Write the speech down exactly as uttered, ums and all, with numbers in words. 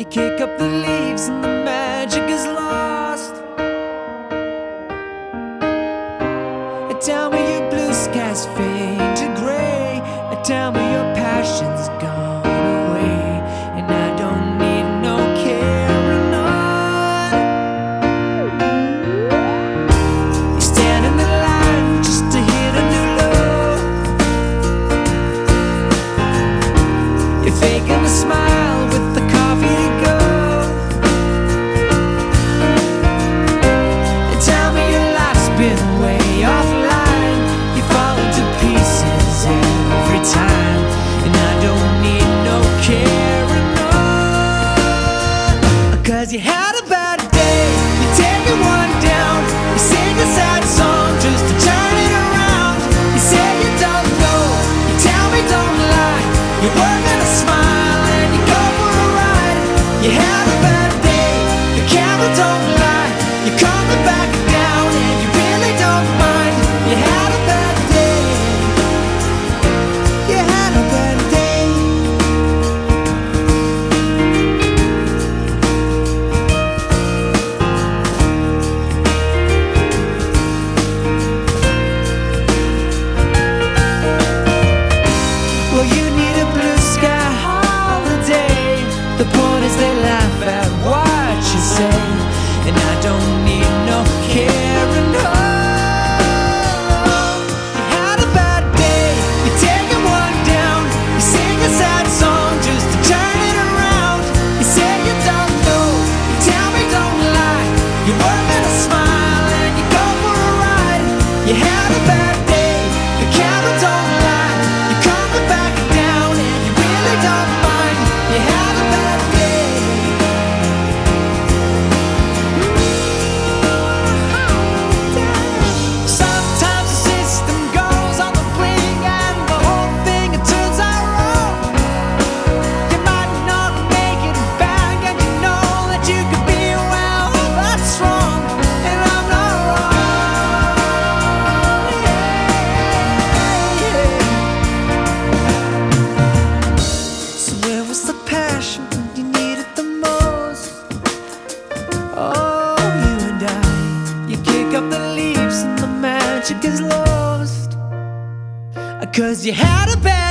You kick up the leaves and the magic is lost. Tell me your blue skies fade to gray. Tell me your passion's gone away, and I don't need no carrying on. You stand in the line just to hit a new low. You're faking a smile with the coffee to go. And tell me your life's been way offline. You fall to pieces every time, and I don't need no carrying on. Cause you had a bad day, you're taking one down. You sing a sad song just to turn it around. You say you don't know, you tell me don't lie. You're working a smile and you go for a ride. You had a bad day, the camera don't lie. You're coming back down and you really don't mind. You had a bad day, you had a bad day. Well, you need a blue sky holiday. The point is they laugh at what you say, and I don't need no carrying on. You had a bad day, you're taking one down. You sing a sad song just to turn it around. You say you don't know, you tell me don't lie. You're working a smile and you go for a ride. You had a bad day, the camera don't lie. You're coming back down and you really don't mind. You had a bad day. Sometimes the system goes on the blink and the whole thing it turns out wrong. You might not make it back, and you know that you could be well, that's wrong, and I'm not wrong. Yeah, yeah. So where was the passion when you needed the most? Oh, you and I, you kick up the leaves and the magic is lost. Cause you had a bad